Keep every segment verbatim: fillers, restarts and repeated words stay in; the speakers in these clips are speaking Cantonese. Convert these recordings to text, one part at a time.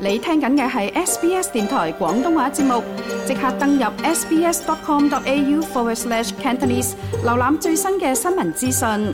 你聽緊嘅係 S B S 電台廣東話節目，即刻登入 sbs.com.au forward slash Cantonese， 瀏覽最新嘅新聞資訊。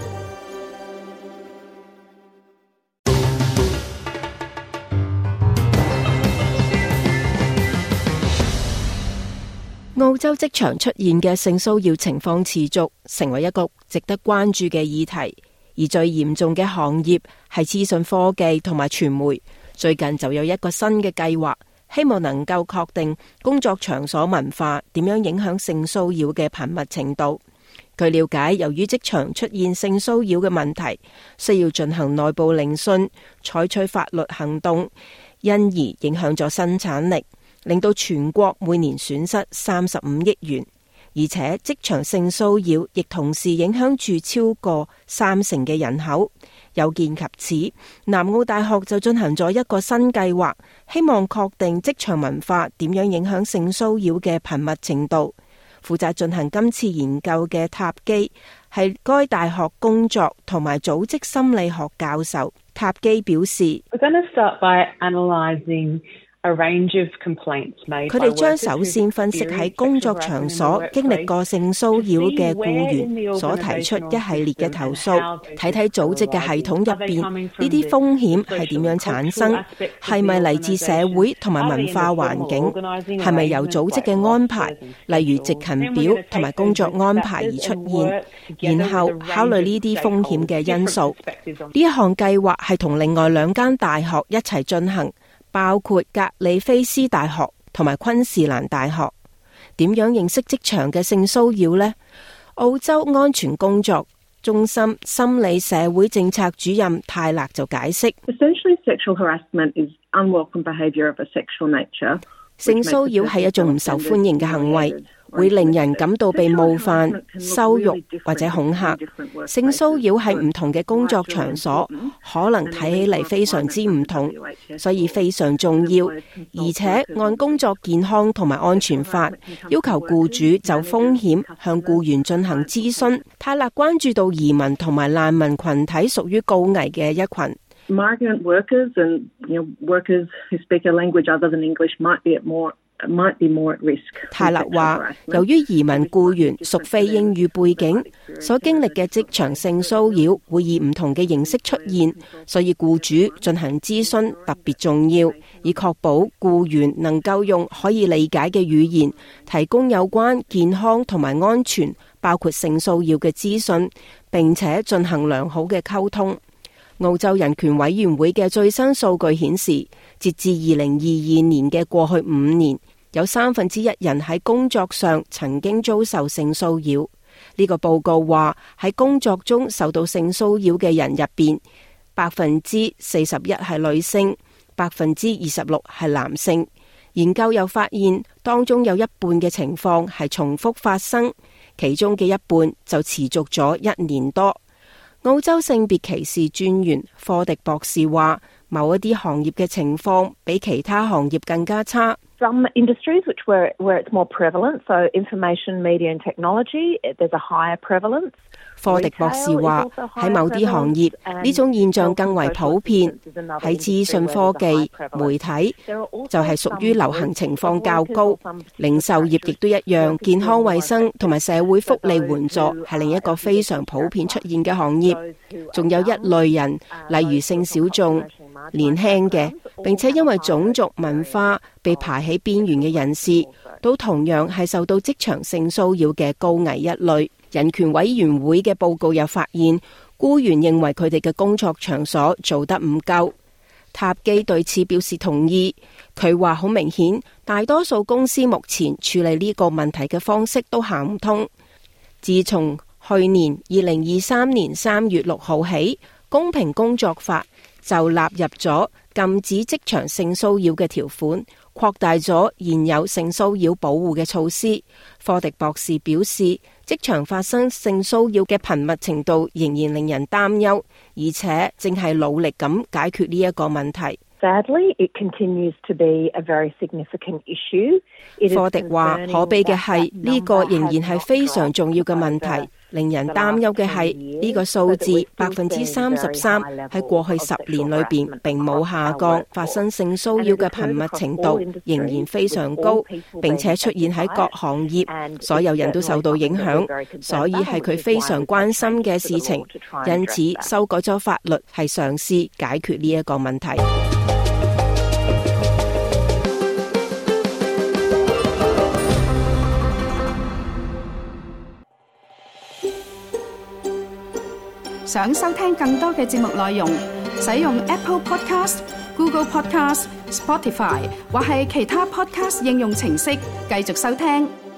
澳洲職場出現嘅性騷擾情況持續，成為一個值得關注嘅議題。而最嚴重嘅行業係資訊科技同埋傳媒。最近就有一個新嘅計劃，希望能夠確定工作場所文化點樣影響性騷擾嘅頻密程度。據了解，由於職場出現性騷擾嘅問題，需要進行內部聆訊，採取法律行動，因而影響咗生產力，令到全國每年損失三十五億元，而且職場性騷擾亦同時影響住超過三成嘅人口。有見及此，南澳大學就進行咗一個新計劃，希望確定職場文化點樣影響性騷擾嘅頻密程度。負責進行今次研究嘅塔基係該大學工作同埋組織心理學教授。塔基表示， We're going to start by analysing佢哋將首先分析喺工作場所經歷過性騷擾嘅僱員所提出一系列嘅投訴，睇睇組織嘅系統入邊呢啲風險係點樣產生，係咪嚟自社會同埋文化環境，係咪由組織嘅安排，例如值勤表同埋工作安排而出現，然後考慮呢啲風險嘅因素。呢一項計劃係同另外兩間大學一齊進行，包括格里菲斯大學同埋昆士蘭大學。點樣認識職場嘅性騷擾呢？澳洲安全工作中心心理社會政策主任泰勒就解釋，性騷擾係一種唔受歡迎嘅行為，會令人感到被冒犯、羞辱或者恐嚇。性騷擾喺唔同嘅工作場所可能睇起嚟非常之唔同，所以非常重要。而且按工作健康同埋安全法，要求僱主就風險向僱員進行諮詢。泰勒關注到移民同埋難民群體屬於高危嘅一群。 Migrant workers and you know, workers who speak a language other than English might be at more might be more at risk. 泰勒話，由於移民僱員屬非英語背景，所經歷嘅職場性騷擾會以唔同嘅形式出現，所以僱主進行諮詢特別重要，以確保僱員能夠用可以理解嘅語言提供有關健康同埋安全，包括性騷擾嘅資訊，並且進行良好嘅溝通。澳洲人權委員會嘅最新數據顯示，截至二零二二年嘅過去五年，有三分之一人喺工作上曾經遭受性騷擾。呢個報告話，喺工作中受到性騷擾嘅人入邊，百分之四十一係女性，百分之二十六係男性。研究又發現，當中有一半嘅情況係重複發生，其中嘅一半就持續咗一年多。澳洲性別歧視專員科迪博士話，某一啲行業嘅情況比其他行業更加差。 Some industries which where where it's more prevalent, so information, media and technology, there's a higher prevalence. 科迪博士話，喺某啲行業呢種現象更為普遍，喺資訊科技、媒體就係屬於流行情況較高。零售業亦都一樣，健康衛生同埋社會福利援助係另一個非常普遍出現嘅行業。仲有一類人，例如性小眾、年輕嘅，並且因為種族文化被排喺邊緣嘅人士，都同樣係受到職場性騷擾嘅高危一類。人權委員會嘅報告又發現，僱員認為佢哋嘅工作場所做得唔夠。塔基對此表示同意。佢話好明顯，大多數公司目前處理呢個問題嘅方式都行唔通。自從去年二零二三年三月六號起，公平工作法就納入咗禁止職場性騷擾嘅條款，擴大咗現有性騷擾保護嘅措施。科迪博士表示，職場發生性騷擾嘅頻密程度仍然令人擔憂，而且正係努力咁解決呢一個問題。 Sadly, it continues to be a very significant issue. 科迪話，可悲嘅係呢個仍然係非常重要嘅問題。 令人擔憂嘅係呢個數字百分之三十三喺過去十年裏邊並冇下降，發生性騷擾嘅頻密程度仍然非常高，並且出現喺各行業，所有人都受到影響，所以係佢非常關心嘅事情。因此修改咗法律係嘗試解決呢一個問題。 想收聽更多嘅節目內容，使用 Apple Podcast、Google Podcast、Spotify 或係其他 Podcast 應用程式繼續收聽。